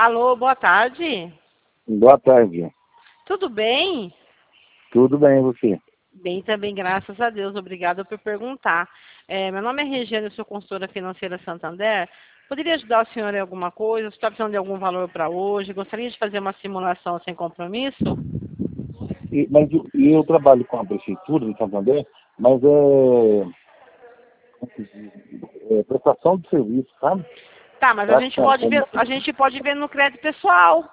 Alô, boa tarde. Boa tarde. Tudo bem? Tudo bem, e você? Bem também, graças a Deus. Obrigada por perguntar. Meu nome é Regiane, eu sou consultora financeira Santander. Poderia ajudar o senhor em alguma coisa? Você está precisando de algum valor para hoje? Gostaria de fazer uma simulação sem compromisso? Eu trabalho com a prefeitura de Santander, mas é prestação de serviço, sabe? Tá, mas a gente pode ver no crédito pessoal.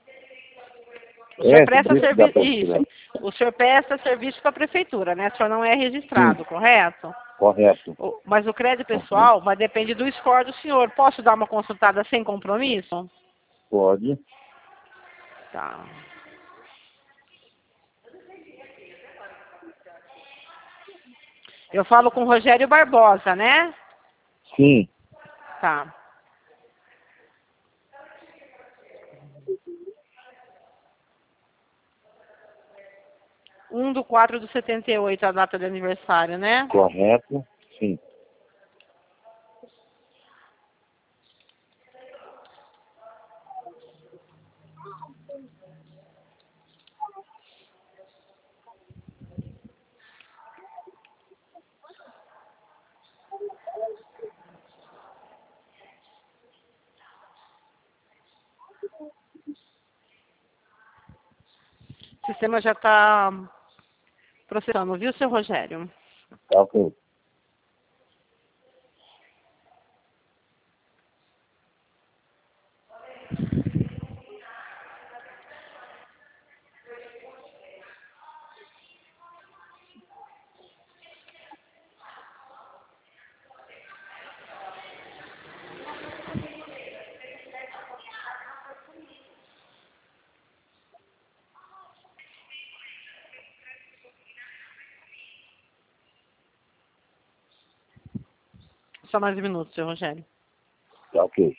O senhor presta serviço da serviço. prefeitura. Isso. O senhor presta serviço para a prefeitura, né? O senhor não é registrado, Sim, correto? correto. Mas o crédito Uhum. pessoal vai depender do score do senhor. Posso dar uma consultada sem compromisso? Pode. Tá. Eu falo com o Rogério Barbosa, né? Sim. Tá. 1/4/78, a data de aniversário, né? Correto. Sim. O sistema já está processando, viu, seu Rogério? Tá ok. Só mais um minuto, seu Rogério. Tá ok.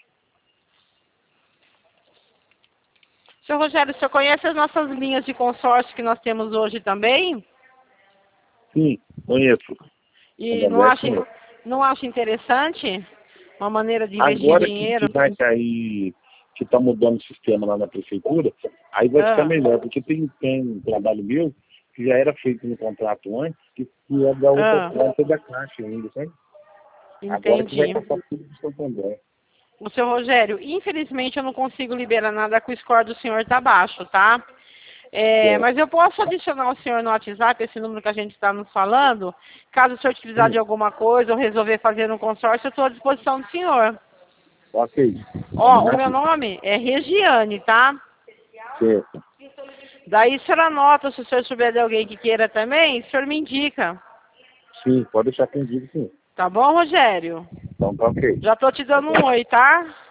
Seu Rogério, o senhor conhece as nossas linhas de consórcio que nós temos hoje também? Sim, conheço. E Santander, conheço. não acha interessante uma maneira de investir Agora que dinheiro? vai cair, que está mudando o sistema lá na prefeitura, aí vai ficar Ah, melhor, porque tem um trabalho meu que já era feito no contrato antes, que é da outra ah, conta da Caixa ainda, sabe? Agora que vai entendi. passar tudo para o Santander. O seu Rogério, infelizmente eu não consigo liberar nada que o score do senhor está baixo, tá? Certo. Mas eu posso adicionar o senhor no WhatsApp, esse número que a gente está nos falando. Caso o senhor precisar Sim, de alguma coisa ou resolver fazer um consórcio, eu estou à disposição do senhor. ok. Ó, o meu Combinado? nome é Regiane, tá? Certo. Daí o senhor anota, se o senhor souber de alguém que queira também, o senhor me indica. Sim, pode deixar atendido, sim. Tá bom, Rogério? Então tá ok. Já tô te dando um oi, tá?